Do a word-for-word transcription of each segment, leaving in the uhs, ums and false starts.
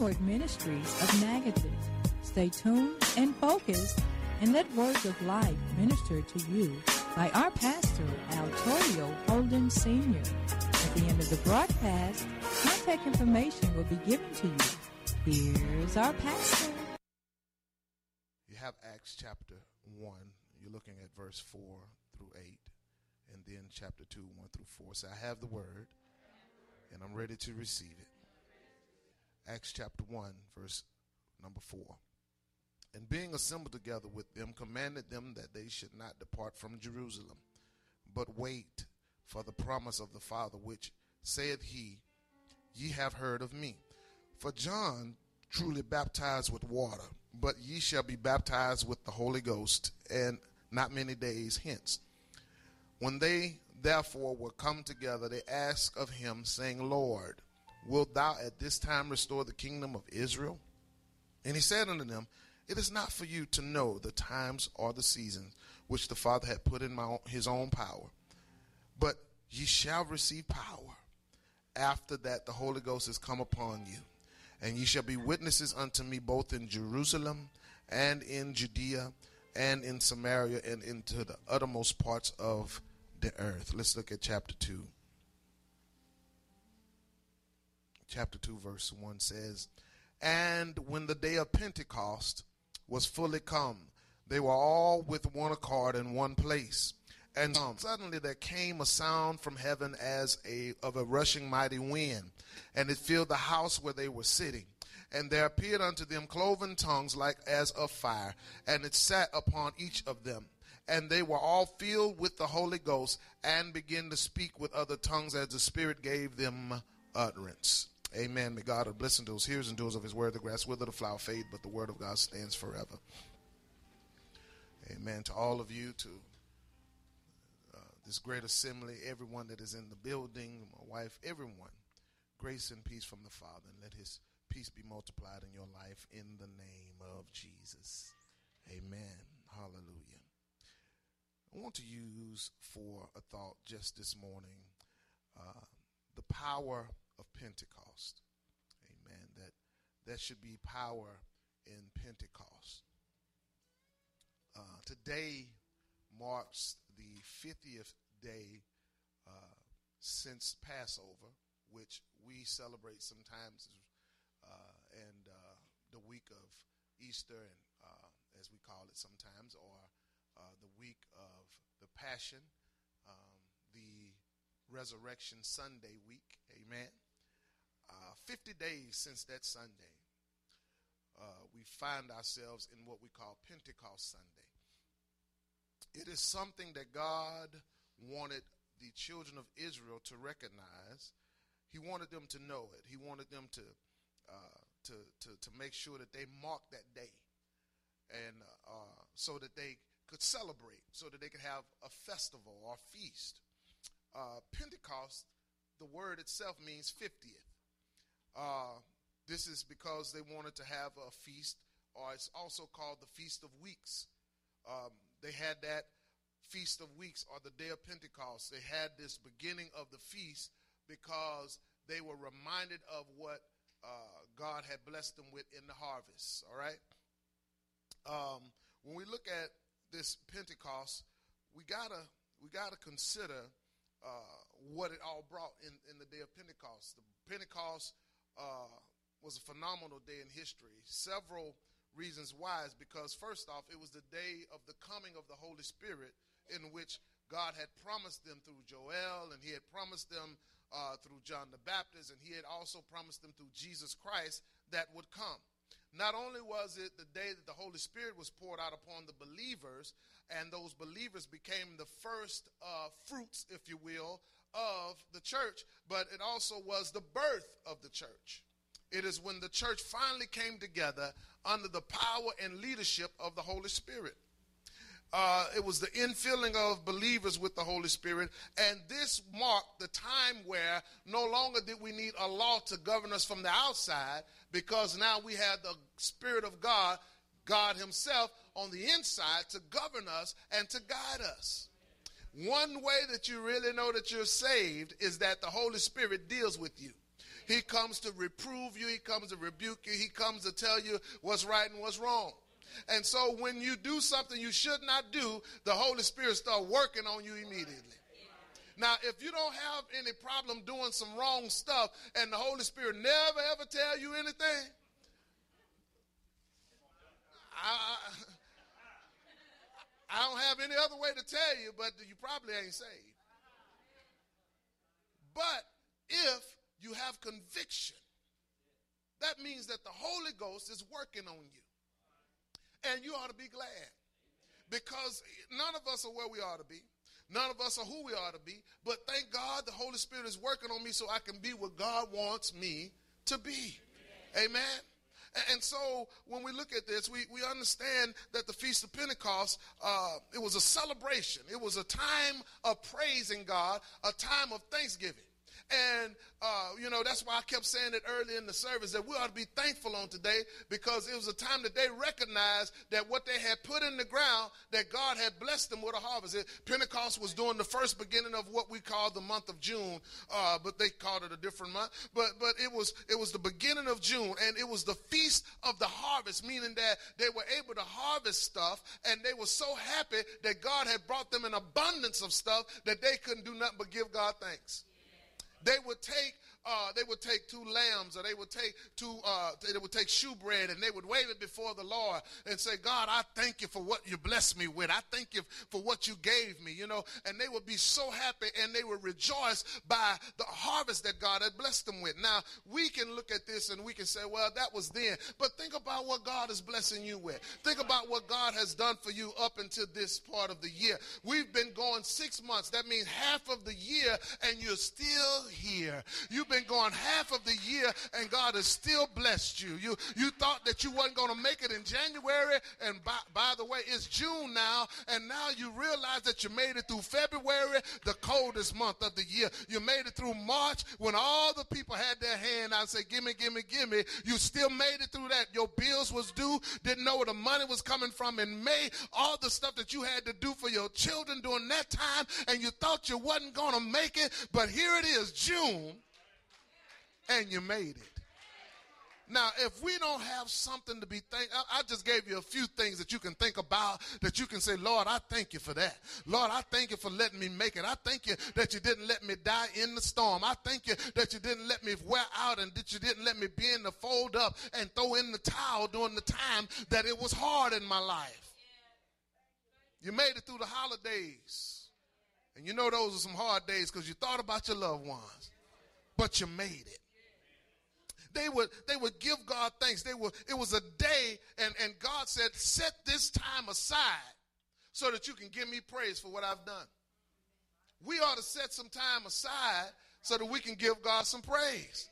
Onward Ministries of Natchitoches. Stay tuned and focused and let words of life minister to you by our pastor, Altorio Holden Senior At the end of the broadcast, contact information will be given to you. Here's our pastor. You have Acts chapter one. You're looking at verse four through eight. And then chapter two, one through four. So I have the word, and I'm ready to receive it. Acts chapter one, verse number four. And being assembled together with them, commanded them that they should not depart from Jerusalem, but wait for the promise of the Father, which saith he, ye have heard of me. For John truly baptized with water, but ye shall be baptized with the Holy Ghost, and not many days hence. When they therefore were come together, they asked of him, saying, Lord, wilt thou at this time restore the kingdom of Israel? And he said unto them, it is not for you to know the times or the seasons which the Father had put in my own, his own power, but ye shall receive power after that the Holy Ghost is come upon you. And ye shall be witnesses unto me both in Jerusalem and in Judea and in Samaria and into the uttermost parts of the earth. Let's look at chapter two. Chapter two, verse one says, and when the day of Pentecost was fully come, they were all with one accord in one place. And um, suddenly there came a sound from heaven as a of a rushing mighty wind, and it filled the house where they were sitting. And there appeared unto them cloven tongues like as of fire, and it sat upon each of them. And they were all filled with the Holy Ghost, and began to speak with other tongues as the Spirit gave them utterance. Amen. May God have blessed those hearers and doers of his word. The grass wither, the flower fade, but the word of God stands forever. Amen. To all of you, to uh, this great assembly, everyone that is in the building, my wife, everyone, grace and peace from the Father, and let his peace be multiplied in your life in the name of Jesus. Amen. Hallelujah. I want to use for a thought just this morning uh, the power of Pentecost. Amen. That that should be power in Pentecost. Uh, today marks the fiftieth day uh, since Passover, which we celebrate sometimes, uh, and uh, the week of Easter, and uh, as we call it sometimes, or uh, the week of the Passion, um, the Resurrection Sunday week. Amen. Uh, fifty days since that Sunday, uh, we find ourselves in what we call Pentecost Sunday. It is something that God wanted the children of Israel to recognize. He wanted them to know it. He wanted them to uh, to, to to make sure that they marked that day, and uh, so that they could celebrate, so that they could have a festival or feast. Uh, Pentecost, the word itself means fiftieth. Uh, this is because they wanted to have a feast, or it's also called the Feast of Weeks. Um, they had that Feast of Weeks, or the Day of Pentecost. They had this beginning of the feast because they were reminded of what uh, God had blessed them with in the harvest. All right. Um, when we look at this Pentecost, we gotta we gotta consider uh, what it all brought in, in the day of Pentecost. The Pentecost uh, was a phenomenal day in history. Several reasons why is because, first off, it was the day of the coming of the Holy Spirit, in which God had promised them through Joel, and he had promised them uh, through John the Baptist, and he had also promised them through Jesus Christ that would come. Not only was it the day that the Holy Spirit was poured out upon the believers, and those believers became the first uh, fruits, if you will, of the church, but it also was the birth of the church. It is when the church finally came together under the power and leadership of the Holy Spirit. Uh, it was the infilling of believers with the Holy Spirit, and this marked the time where no longer did we need a law to govern us from the outside, because now we had the Spirit of God, God himself, on the inside to govern us and to guide us. One way that you really know that you're saved is that the Holy Spirit deals with you. He comes to reprove you. He comes to rebuke you. He comes to tell you what's right and what's wrong. And so when you do something you should not do, the Holy Spirit starts working on you immediately. Now, if you don't have any problem doing some wrong stuff and the Holy Spirit never ever tell you anything, I, I don't have any other way to tell you, but you probably ain't saved. But if you have conviction, that means that the Holy Ghost is working on you. And you ought to be glad, because none of us are where we ought to be. None of us are who we ought to be. But thank God the Holy Spirit is working on me so I can be what God wants me to be. Amen. Amen. And so when we look at this, we, we understand that the Feast of Pentecost, uh, it was a celebration. It was a time of praising God, a time of thanksgiving. And, uh, you know, that's why I kept saying it early in the service, that we ought to be thankful on today, because it was a time that they recognized that what they had put in the ground, that God had blessed them with a harvest. It, Pentecost was during the first beginning of what we call the month of June, uh, but they called it a different month. But but it was it was the beginning of June, and it was the Feast of the Harvest, meaning that they were able to harvest stuff, and they were so happy that God had brought them an abundance of stuff that they couldn't do nothing but give God thanks. They would take, uh, they would take two lambs, or they would take two, uh, they would take shewbread, and they would wave it before the Lord and say, God, I thank you for what you blessed me with. I thank you for what you gave me, you know. And they would be so happy, and they would rejoice by the harvest that God had blessed them with. Now, we can look at this and we can say, well, that was then. But think about what God is blessing you with. Think about what God has done for you up until this part of the year. We've been going six months. That means half of the year, and you're still here. You've been going half of the year, and God has still blessed you. You you thought that you wasn't going to make it in January, and by, by the way, it's June now, and now you realize that you made it through February, the coldest month of the year. You made it through March, when all the people had their hand out and said, gimme, gimme, gimme. You still made it through that. Your bills was due, didn't know where the money was coming from in May, all the stuff that you had to do for your children during that time, and you thought you wasn't going to make it, but here it is, June, and you made it. Now, if we don't have something to be thankful, I, I just gave you a few things that you can think about, that you can say, Lord, I thank you for that. Lord, I thank you for letting me make it. I thank you that you didn't let me die in the storm. I thank you that you didn't let me wear out, and that you didn't let me be in the fold up and throw in the towel during the time that it was hard in my life. You made it through the holidays. And you know those are some hard days because you thought about your loved ones. But you made it. They would they would give God thanks. They would, it was a day, and, and God said, set this time aside so that you can give me praise for what I've done. We ought to set some time aside so that we can give God some praise.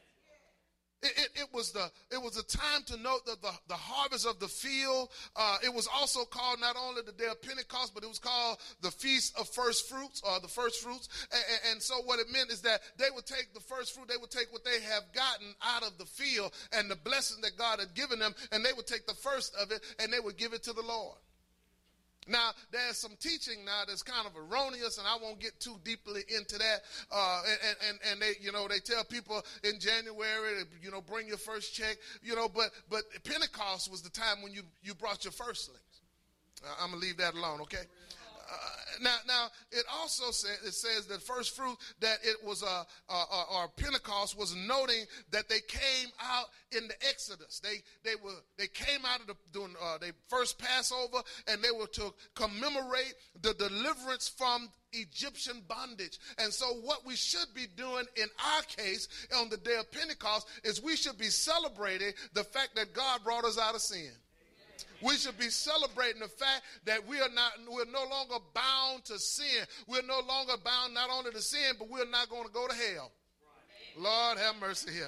It, it, it was the it was a time to note that the, the harvest of the field. Uh, it was also called not only the day of Pentecost, but it was called the Feast of First Fruits, or the First Fruits. And, and, and so what it meant is that they would take the first fruit, they would take what they have gotten out of the field and the blessing that God had given them, and they would take the first of it and they would give it to the Lord. Now, there's some teaching now that's kind of erroneous, and I won't get too deeply into that. Uh, and, and, and they, you know, they tell people in January, you know, bring your first check, you know, but, but Pentecost was the time when you, you brought your firstlings. Uh, I'm going to leave that alone, okay? Uh, now, now it also says, it says that first fruit, that it was a, a, a or Pentecost was noting that they came out in the Exodus. They they were they came out of the doing uh, they first Passover, and they were to commemorate the deliverance from Egyptian bondage. And so what we should be doing in our case on the day of Pentecost is we should be celebrating the fact that God brought us out of sin. We should be celebrating the fact that we are not, we're no longer bound to sin. We're no longer bound not only to sin, but we're not going to go to hell. Right. Lord have mercy here.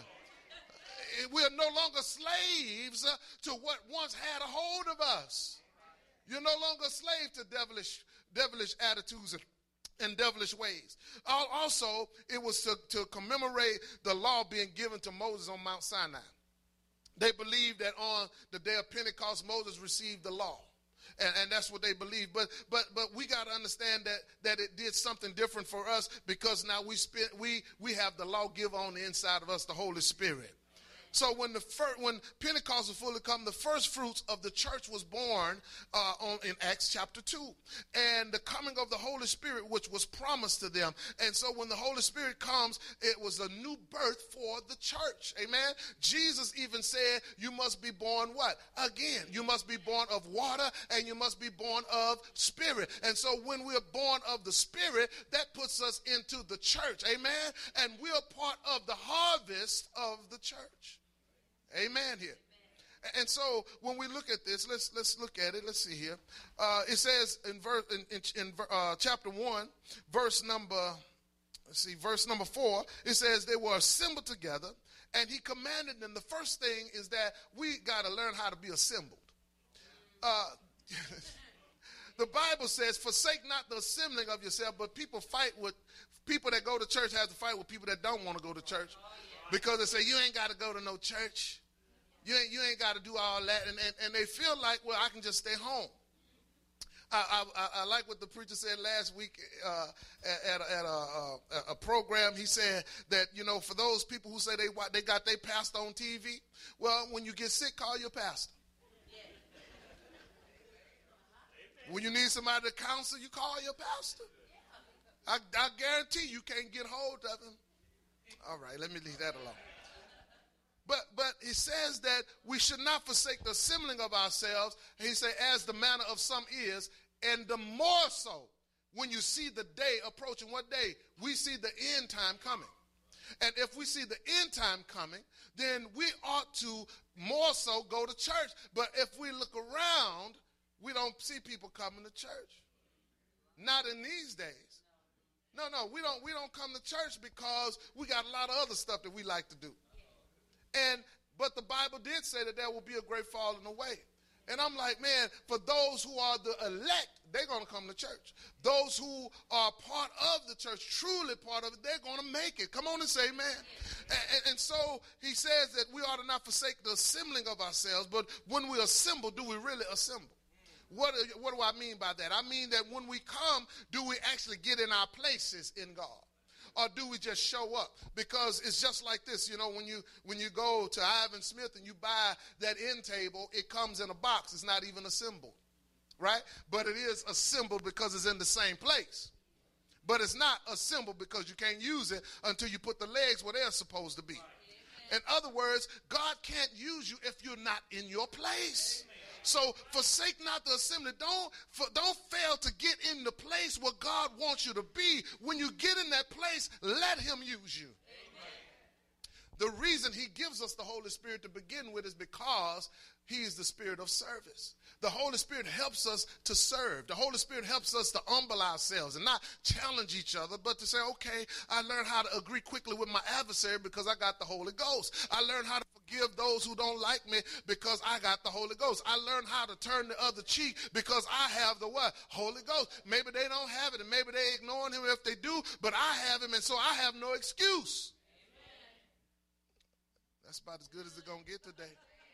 We are no longer slaves to what once had a hold of us. You're no longer a slave to devilish, devilish attitudes and, and devilish ways. Also, it was to, to commemorate the law being given to Moses on Mount Sinai. They believed that on the day of Pentecost, Moses received the law. and, and that's what they believe. But but but we got to understand that that it did something different for us, because now we spend, we we have the lawgiver on the inside of us, the Holy Spirit. So when the first, when Pentecost was fully come, the first fruits of the church was born uh, on, in Acts chapter two. And the coming of the Holy Spirit, which was promised to them. And so when the Holy Spirit comes, it was a new birth for the church. Amen. Jesus even said, you must be born what? Again. You must be born of water, and you must be born of spirit. And so when we're born of the Spirit, that puts us into the church. Amen. And we're part of the harvest of the church. Amen here. Amen. And so when we look at this, let's let's look at it. Let's see here. Uh, it says in verse in, in, in uh, chapter one, verse number let's see, verse number four. It says they were assembled together, and he commanded them. The first thing is that we got to learn how to be assembled. Uh, the Bible says, "Forsake not the assembling of yourself," but people fight with people that go to church. Have to fight with people that don't want to go to church. Because they say, you ain't got to go to no church. You ain't, you ain't got to do all that. And, and, and they feel like, well, I can just stay home. I, I, I like what the preacher said last week uh, at, at, a, a, a program. He said that, you know, for those people who say they they got their pastor on T V, well, when you get sick, call your pastor. When you need somebody to counsel, you call your pastor. I, I guarantee you can't get hold of him. All right, let me leave that alone. But but it says that we should not forsake the assembling of ourselves. He said, as the manner of some is, and the more so when you see the day approaching. What day? We see the end time coming. And if we see the end time coming, then we ought to more so go to church. But if we look around, we don't see people coming to church. Not in these days. No, no, we don't we don't come to church because we got a lot of other stuff that we like to do. And but the Bible did say that there will be a great falling away. And I'm like, man, for those who are the elect, they're going to come to church. Those who are part of the church, truly part of it, they're going to make it. Come on and say amen. And, and, and so he says that we ought to not forsake the assembling of ourselves, but when we assemble, do we really assemble? What, what do I mean by that? I mean that when we come, do we actually get in our places in God? Or do we just show up? Because it's just like this, you know, when you when you go to Ivan Smith and you buy that end table, it comes in a box. It's not even assembled, right? But it is assembled because it's in the same place. But it's not assembled because you can't use it until you put the legs where they're supposed to be. In other words, God can't use you if you're not in your place. So forsake not the assembly. Don't, for, don't fail to get in the place where God wants you to be. When you get in that place, let him use you. Amen. The reason he gives us the Holy Spirit to begin with is because he is the spirit of service. The Holy Spirit helps us to serve. The Holy Spirit helps us to humble ourselves and not challenge each other, but to say, okay, I learned how to agree quickly with my adversary because I got the Holy Ghost. I learned how to forgive those who don't like me because I got the Holy Ghost. I learned how to turn the other cheek because I have the what? Holy Ghost. Maybe they don't have it, and maybe they ignoring him if they do, but I have him, and so I have no excuse. Amen. That's about as good as it's going to get today.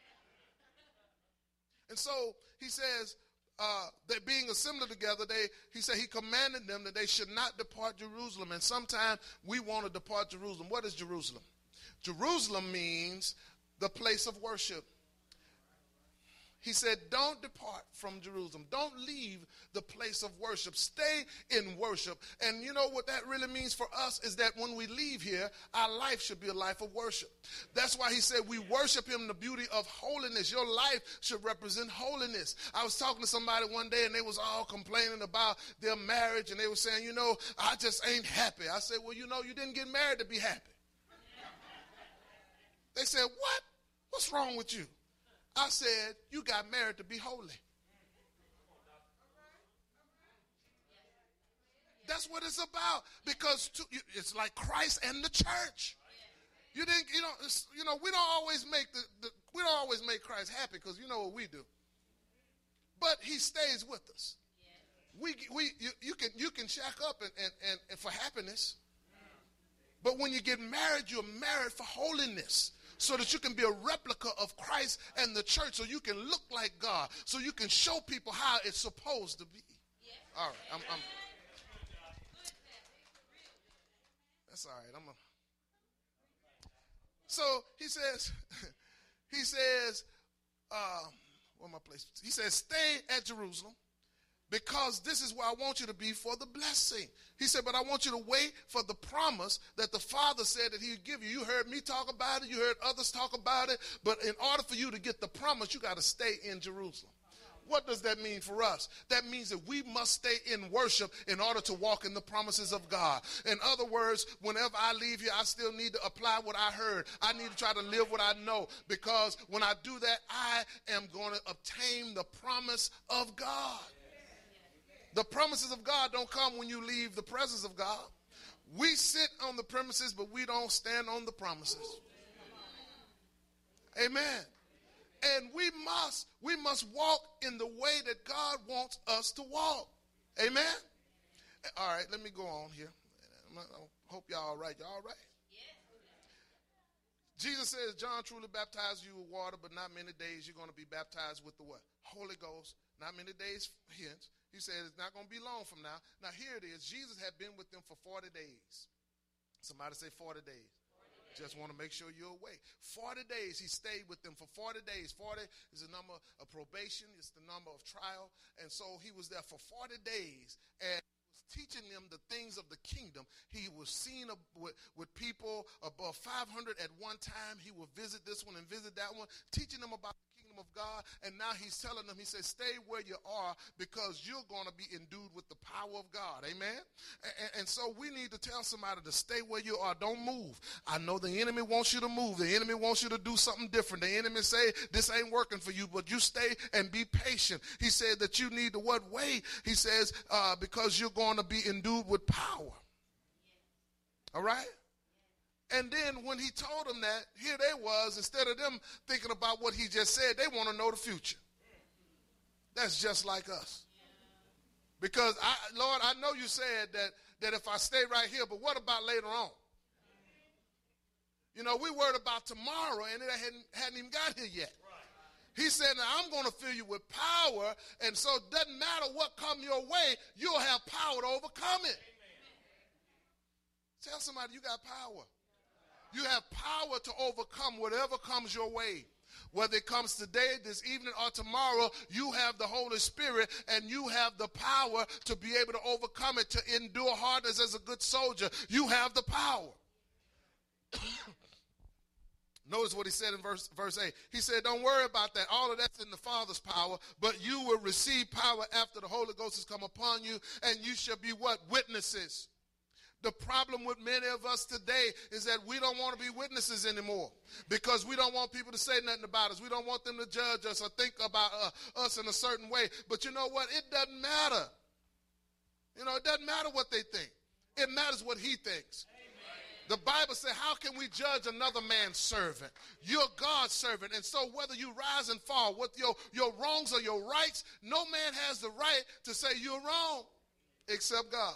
And so he says, uh, that being assembled together, they he said he commanded them that they should not depart Jerusalem. And sometimes we want to depart Jerusalem. What is Jerusalem? Jerusalem means the place of worship. He said, don't depart from Jerusalem. Don't leave the place of worship. Stay in worship. And you know what that really means for us is that when we leave here, our life should be a life of worship. That's why he said we worship him in the beauty of holiness. Your life should represent holiness. I was talking to somebody one day, and they was all complaining about their marriage, and they were saying, you know, I just ain't happy. I said, well, you know, you didn't get married to be happy. They said, what? What's wrong with you? I said, you got married to be holy. That's what it's about. Because to, it's like Christ and the church. You didn't, you know, it's, you know, we don't always make the, the we don't always make Christ happy because you know what we do. But he stays with us. We we you, you can you can shack up and, and, and, and for happiness. But when you get married, you're married for holiness, so that you can be a replica of Christ and the church so you can look like God, so you can show people how it's supposed to be. All right, I'm, I'm that's all right. I'm a, so he says, he says, uh, where my place? He says, stay at Jerusalem, because this is where I want you to be for the blessing. He said, but I want you to wait for the promise that the Father said that he would give you. You heard me talk about it. You heard others talk about it. But in order for you to get the promise, you got to stay in Jerusalem. What does that mean for us? That means that we must stay in worship in order to walk in the promises of God. In other words, whenever I leave here, I still need to apply what I heard. I need to try to live what I know, because when I do that, I am going to obtain the promise of God. The promises of God don't come when you leave the presence of God. We sit on the premises, but we don't stand on the promises. Amen. And we must, we must walk in the way that God wants us to walk. Amen? All right, let me go on here. I hope y'all all right. Y'all all right? Jesus says, John truly baptized you with water, but not many days you're going to be baptized with the what? Holy Ghost. Not many days hence. He said it's not going to be long from now. Now here it is. Jesus had been with them for forty days. Somebody say forty days. forty Just want to make sure you're awake. forty days he stayed with them for forty days. forty is the number of probation. It's the number of trial. And so he was there for forty days. And teaching them the things of the kingdom. He was seen with, with people above five hundred at one time. He would visit this one and visit that one, teaching them about the kingdom of God. And now he's telling them, he says, stay where you are, because you're going to be endued with the power of God. Amen. And, and so we need to tell somebody to stay where you are. Don't move. I know the enemy wants you to move. The enemy wants you to do something different. The enemy say this ain't working for you, but you stay and be patient. He said that you need to what way? He says, uh, because you're going to be endued with power. All right? And then when he told them that, here they was, instead of them thinking about what he just said, they want to know the future. That's just like us. Because, I, Lord, I know you said that, that if I stay right here, but what about later on? You know, we worried about tomorrow, and it hadn't, hadn't even got here yet. He said, now I'm going to fill you with power, and so it doesn't matter what comes your way, you'll have power to overcome it. Amen. Tell somebody you got power. You have power to overcome whatever comes your way. Whether it comes today, this evening, or tomorrow, you have the Holy Spirit, and you have the power to be able to overcome it, to endure hardness as a good soldier. You have the power. Notice what he said in verse, verse eight. He said, don't worry about that. All of that's in the Father's power, but you will receive power after the Holy Ghost has come upon you, and you shall be what? Witnesses. The problem with many of us today is that we don't want to be witnesses anymore, because we don't want people to say nothing about us. We don't want them to judge us or think about uh, us in a certain way. But you know what? It doesn't matter. You know, it doesn't matter what they think. It matters what he thinks. The Bible says, how can we judge another man's servant? You're God's servant. And so whether you rise and fall, with your, your wrongs or your rights, no man has the right to say you're wrong except God.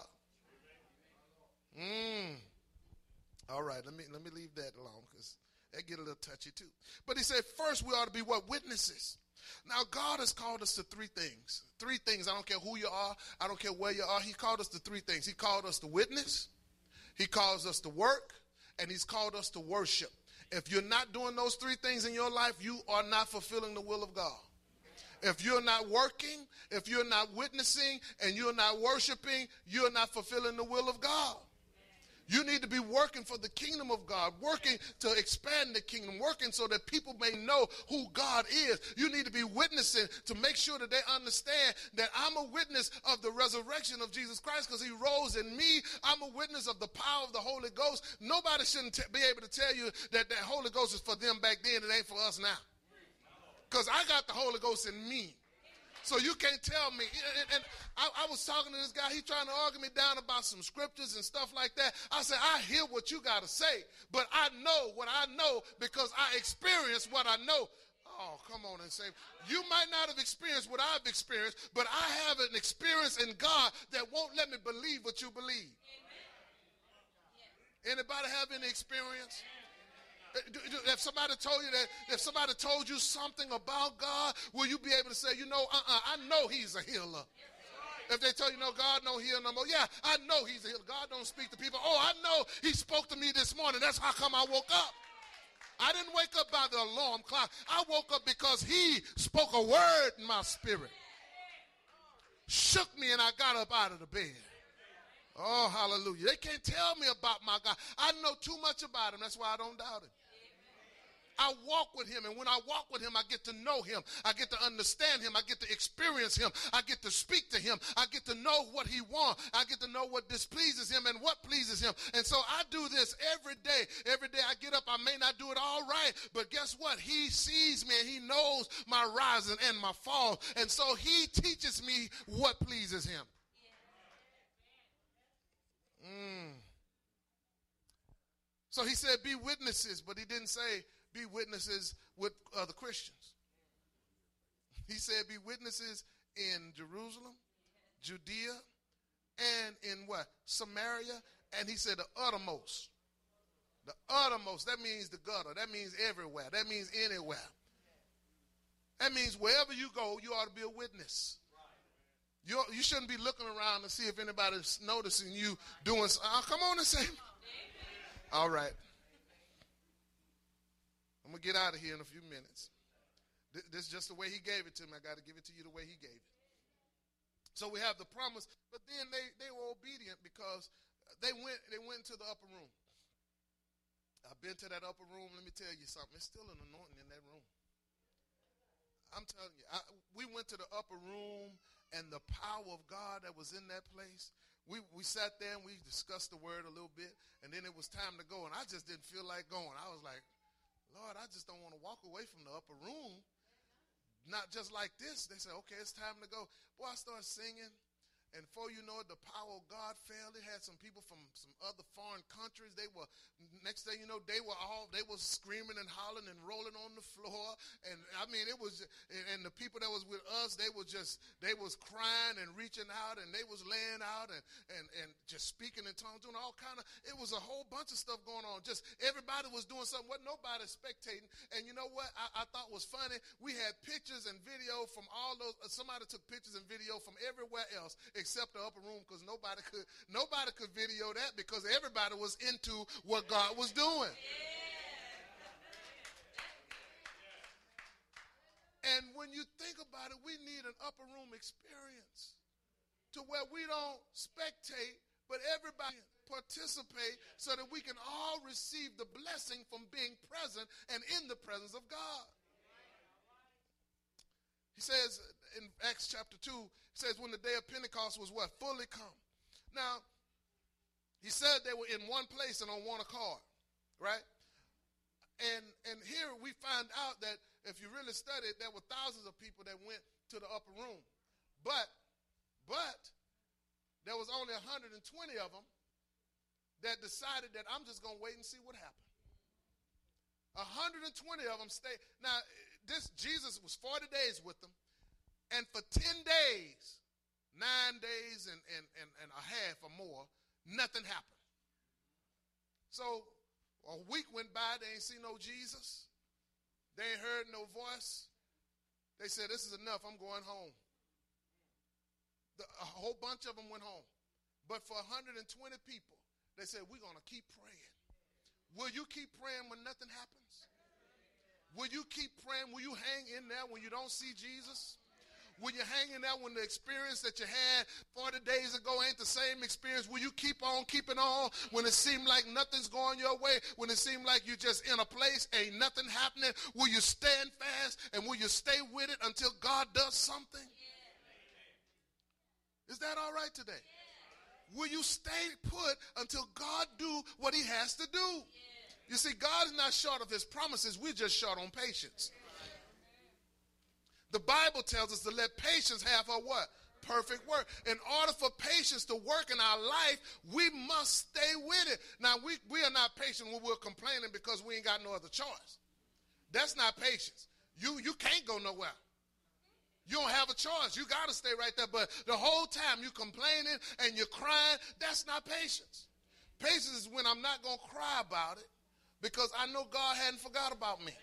Mm. All right, let me let me leave that alone, because that get a little touchy too. But he said, first we ought to be what? Witnesses. Now, God has called us to three things. Three things. I don't care who you are. I don't care where you are. He called us to three things. He called us to witness. He calls us to work, and he's called us to worship. If you're not doing those three things in your life, you are not fulfilling the will of God. If you're not working, if you're not witnessing, and you're not worshiping, you're not fulfilling the will of God. You need to be working for the kingdom of God, working to expand the kingdom, working so that people may know who God is. You need to be witnessing to make sure that they understand that I'm a witness of the resurrection of Jesus Christ, because he rose in me. I'm a witness of the power of the Holy Ghost. Nobody shouldn't t- be able to tell you that that Holy Ghost is for them back then. It ain't for us now. Because I got the Holy Ghost in me. So you can't tell me. And, and I, I was talking to this guy. He trying to argue me down about some scriptures and stuff like that. I said, I hear what you got to say, but I know what I know because I experienced what I know. Oh, come on and say, you might not have experienced what I've experienced, but I have an experience in God that won't let me believe what you believe. Anybody have any experience? If somebody told you that, if somebody told you something about God, will you be able to say, you know, uh-uh, I know he's a healer? If they tell you, no, God don't heal no more, yeah, I know he's a healer. God don't speak to people. Oh, I know he spoke to me this morning. That's how come I woke up. I didn't wake up by the alarm clock. I woke up because he spoke a word in my spirit. Shook me and I got up out of the bed. Oh, hallelujah. They can't tell me about my God. I know too much about him. That's why I don't doubt him. I walk with him, and when I walk with him, I get to know him. I get to understand him. I get to experience him. I get to speak to him. I get to know what he wants. I get to know what displeases him and what pleases him. And so I do this every day. Every day I get up, I may not do it all right, but guess what? He sees me, and he knows my rising and my fall. And so he teaches me what pleases him. Mm. So he said, be witnesses, but he didn't say, be witnesses with other Christians. He said, be witnesses in Jerusalem, Judea, and in what? Samaria. And he said the uttermost. The uttermost, that means the gutter. That means everywhere. That means anywhere. That means wherever you go, you ought to be a witness. You you shouldn't be looking around to see if anybody's noticing you doing something. Oh, come on and say. All right. I'm going to get out of here in a few minutes. This is just the way he gave it to me. I got to give it to you the way he gave it. So we have the promise, but then they, they were obedient because they went they went to the upper room. I've been to that upper room. Let me tell you something. It's still an anointing in that room. I'm telling you, I, we went to the upper room, and the power of God that was in that place, we, we sat there and we discussed the word a little bit, and then it was time to go, and I just didn't feel like going. I was like, Lord, I just don't want to walk away from the upper room. Not just like this. They said, okay, it's time to go. Boy, I started singing. And before you know it, the power of God fell. It had some people from some other foreign countries. They were, next thing you know, they were all, they were screaming and hollering and rolling on the floor. And I mean, it was, and, and the people that was with us, they were just, they was crying and reaching out, and they was laying out and, and, and just speaking in tongues, doing all kind of, it was a whole bunch of stuff going on. Just everybody was doing something. Wasn't nobody spectating. And you know what I, I thought was funny? We had pictures and video from all those, somebody took pictures and video from everywhere else except the upper room, because nobody could nobody could video that because everybody was into what God was doing. And when you think about it, we need an upper room experience to where we don't spectate, but everybody participate so that we can all receive the blessing from being present and in the presence of God. He says in Acts chapter two, he says when the day of Pentecost was what? Fully come. Now, he said they were in one place and on one accord, right? And and here we find out that if you really study it, there were thousands of people that went to the upper room. But, but, there was only one hundred twenty of them that decided that I'm just going to wait and see what happened. one hundred twenty of them stayed. Now, this Jesus was forty days with them, and for ten days, nine days and, and, and, and a half or more, nothing happened. So a week went by, they ain't seen no Jesus. They ain't heard no voice. They said, this is enough, I'm going home. The, a whole bunch of them went home. But for one hundred twenty people, they said, we're going to keep praying. Will you keep praying when nothing happens? Will you keep praying? Will you hang in there when you don't see Jesus? Will you hang in there when the experience that you had forty days ago ain't the same experience? Will you keep on keeping on when it seemed like nothing's going your way? When it seemed like you're just in a place, ain't nothing happening? Will you stand fast and will you stay with it until God does something? Is that all right today? Will you stay put until God do what he has to do? You see, God is not short of his promises. We're just short on patience. The Bible tells us to let patience have her what? Perfect work. In order for patience to work in our life, we must stay with it. Now, we, we are not patient when we're complaining because we ain't got no other choice. That's not patience. You, you can't go nowhere. You don't have a choice. You got to stay right there. But the whole time you're complaining and you're crying, that's not patience. Patience is when I'm not going to cry about it, because I know God hadn't forgot about me.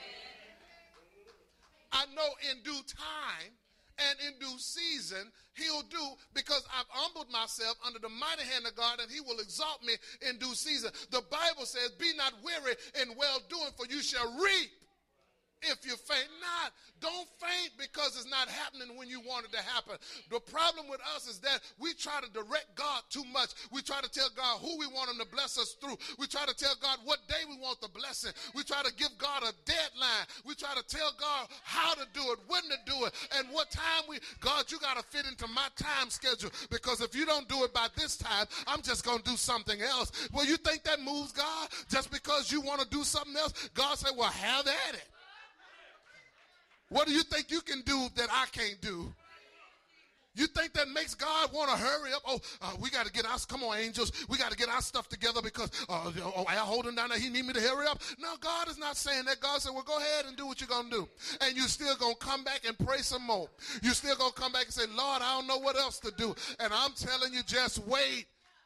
I know in due time and in due season, he'll do, because I've humbled myself under the mighty hand of God, and he will exalt me in due season. The Bible says, be not weary in well-doing, for you shall reap if you faint not. Don't faint because it's not happening when you want it to happen. The problem with us is that we try to direct God too much. We try to tell God who we want him to bless us through. We try to tell God what day we want the blessing. We try to give God a deadline. We try to tell God how to do it, when to do it, and what time we, God, you got to fit into my time schedule, because if you don't do it by this time, I'm just going to do something else. Well, you think that moves God? Just because you want to do something else, God said, well, have at it. What do you think you can do that I can't do? You think that makes God want to hurry up? Oh, uh, we got to get our, come on, angels. We got to get our stuff together because, uh, oh, I hold him down there. He need me to hurry up. No, God is not saying that. God said, well, go ahead and do what you're going to do. And you're still going to come back and pray some more. You're still going to come back and say, Lord, I don't know what else to do. And I'm telling you, just wait.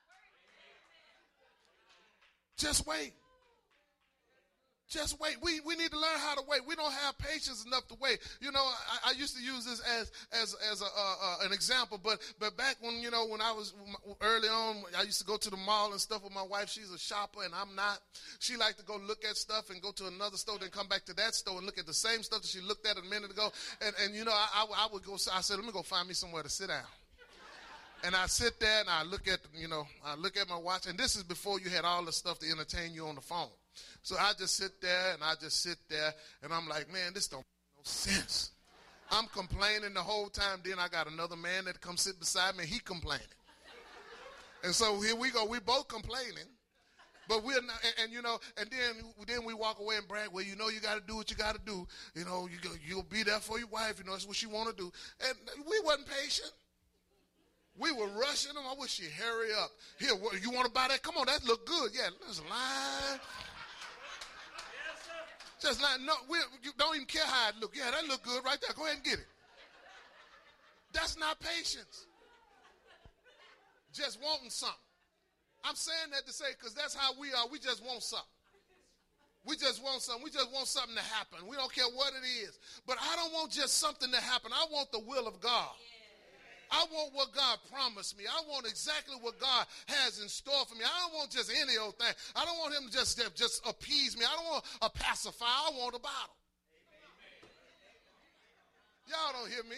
Just wait. Just wait. We we need to learn how to wait. We don't have patience enough to wait. You know, I, I used to use this as as as a, uh, uh, an example, but but back when, you know, when I was early on, I used to go to the mall and stuff with my wife. She's a shopper and I'm not. She liked to go look at stuff and go to another store, then come back to that store and look at the same stuff that she looked at a minute ago. And and you know, I I, I would go. I said, let me go find me somewhere to sit down. And I sit there and I look at, you know, I look at my watch. And this is before you had all the stuff to entertain you on the phone. So I just sit there and I just sit there and I'm like, man, this don't make no sense. I'm complaining the whole time. Then I got another man that comes sit beside me. He complaining. And so here we go. We both complaining. But we're not, and, and you know, and then then we walk away and brag. Well, you know, you got to do what you got to do. You know, you go, you'll be there for your wife. You know, that's what she want to do. And we wasn't patient. We were rushing them. I wish she'd hurry up. Here, what, you want to buy that? Come on, that look good. Yeah, there's a line. Just like, no, we you don't even care how it look. Yeah, that look good right there. Go ahead and get it. That's not patience. Just wanting something. I'm saying that to say, because that's how we are. We just want something. We just want something. We just want something to happen. We don't care what it is. But I don't want just something to happen. I want the will of God. I want what God promised me. I want exactly what God has in store for me. I don't want just any old thing. I don't want him to just, just appease me. I don't want a pacifier. I want a bottle. Y'all don't hear me?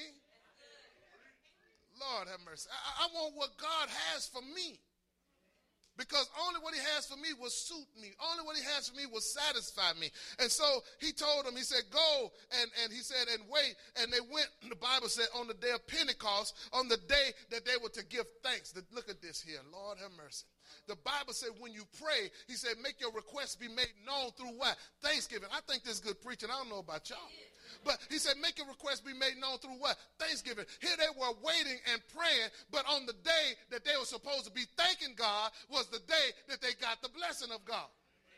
Lord have mercy. I, I want what God has for me. Because only what he has for me will suit me. Only what he has for me will satisfy me. And so he told them, he said, go, and, and he said, and wait. And they went, the Bible said, on the day of Pentecost, on the day that they were to give thanks. Look at this here. Lord have mercy. The Bible said when you pray, he said, make your requests be made known through what? Thanksgiving. I think this is good preaching. I don't know about y'all. But he said, make your request be made known through what? Thanksgiving. Here they were waiting and praying, but on the day that they were supposed to be thanking God was the day that they got the blessing of God.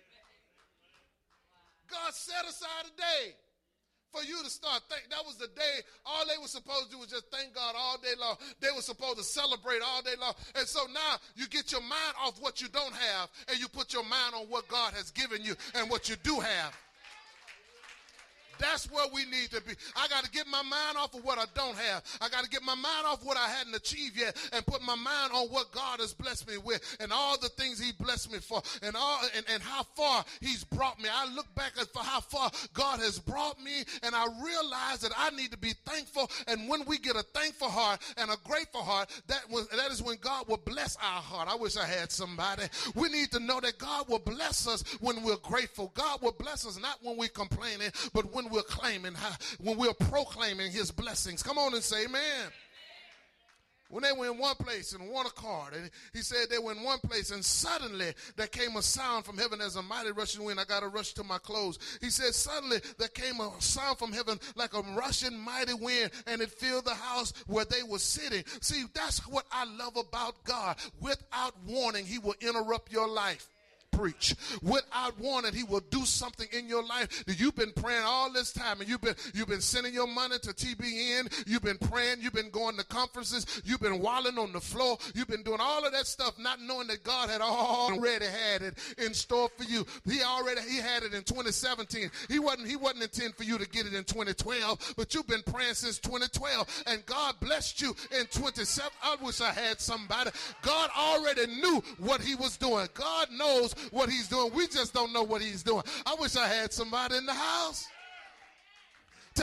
God set aside a day for you to start thanking. That was the day. All they were supposed to do was just thank God all day long. They were supposed to celebrate all day long. And so now you get your mind off what you don't have and you put your mind on what God has given you and what you do have. That's where we need to be. I got to get my mind off of what I don't have. I got to get my mind off what I hadn't achieved yet and put my mind on what God has blessed me with and all the things he blessed me for and all and, and how far he's brought me. I look back at for how far God has brought me, and I realize that I need to be thankful. And when we get a thankful heart and a grateful heart, that was, that is when God will bless our heart. I wish I had somebody. We need to know that God will bless us when we're grateful. God will bless us not when we're complaining, but when we're claiming, when we're proclaiming his blessings. Come on and say amen. Amen. When they were in one place in one accord, and he said they were in one place, and suddenly there came a sound from heaven as a mighty rushing wind. I got to rush to my clothes. He said suddenly there came a sound from heaven like a rushing mighty wind, and it filled the house where they were sitting. See, that's what I love about God. Without warning, he will interrupt your life. preach. Without warning, he will do something in your life that you've been praying all this time, and you've been you've been sending your money to T B N, you've been praying, you've been going to conferences, you've been wallowing on the floor, you've been doing all of that stuff, not knowing that God had already had it in store for you. He already he had it in twenty seventeen. He wasn't he wasn't intending for you to get it in twenty twelve, but you've been praying since twenty twelve, and God blessed you in twenty-seven. I wish I had somebody. God already knew what he was doing. God knows what he's doing. We just don't know what he's doing. I wish I had somebody in the house.